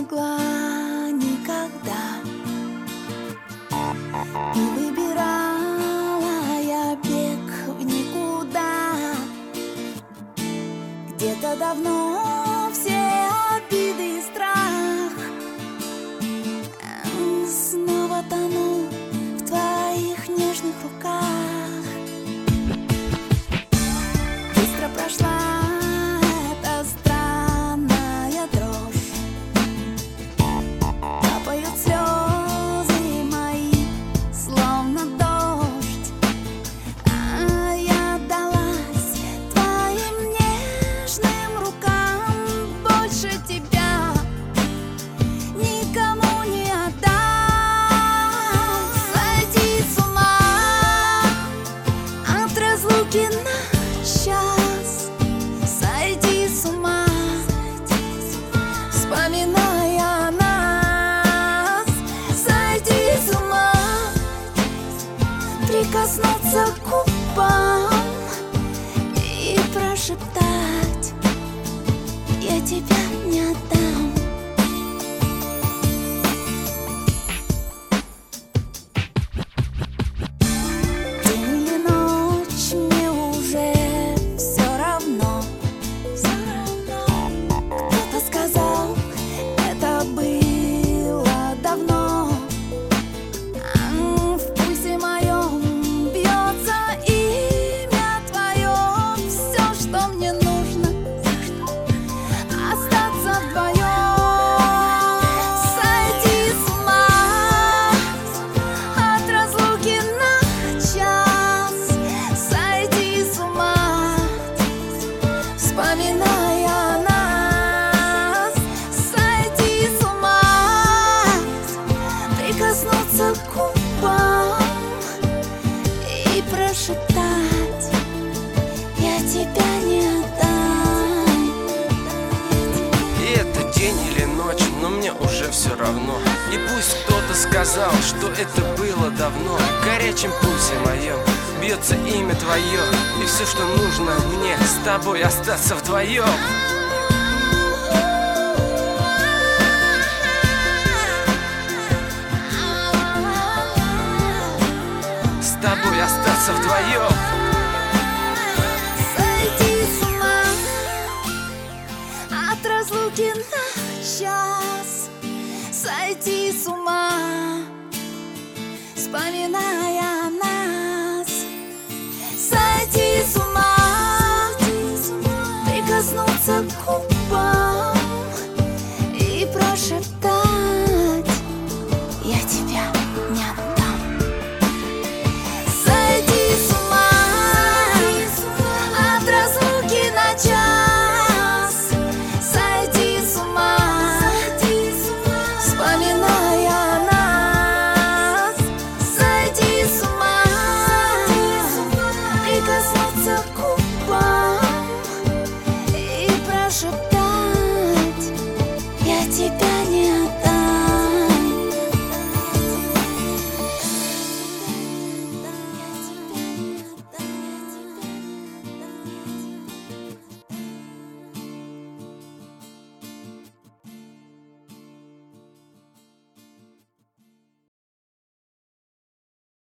могла никогда. И выбирала я бег в никуда. Где-то давно все обиды и страх снова тону в твоих нежных руках. Быстро прошла эта странная дрожь, капают слезы мои, словно дождь. А я отдалась твоим нежным рукам, больше тебя никому не отдам. Сойти с ума от разлуки на час, сойти с ума, вспоминая нас. Сойти с ума, прикоснуться к губам и прошептать: я тебя не отдам. День или ночь, мне уже все равно. Кто-то сказал, это было давно. В пульсе моем бьется имя твое. Все, что мне нужно, остаться вдвоем. Сойти с ума от разлуки на час, сойти с ума, вспоминая нас. Сойти с ума, прикоснуться к губам и прошептать: я тебя не отдам. И это день или ночь, но мне уже все равно. И пусть кто-то сказал, что это было давно. В горячем пульсе моем бьется имя твое. И все, что нужно мне, с тобой остаться вдвоем. С тобой остаться вдвоем. Сойти с ума от разлуки на час, сойти с ума, вспоминая нас. Сойти с ума, прикоснуться к губам и прошептать: я тебя не отдам. Сойти с ума от разлуки на час, сойти с ума, вспоминая нас. Сойти с ума, прикоснуться к губам и прошептать: я тебя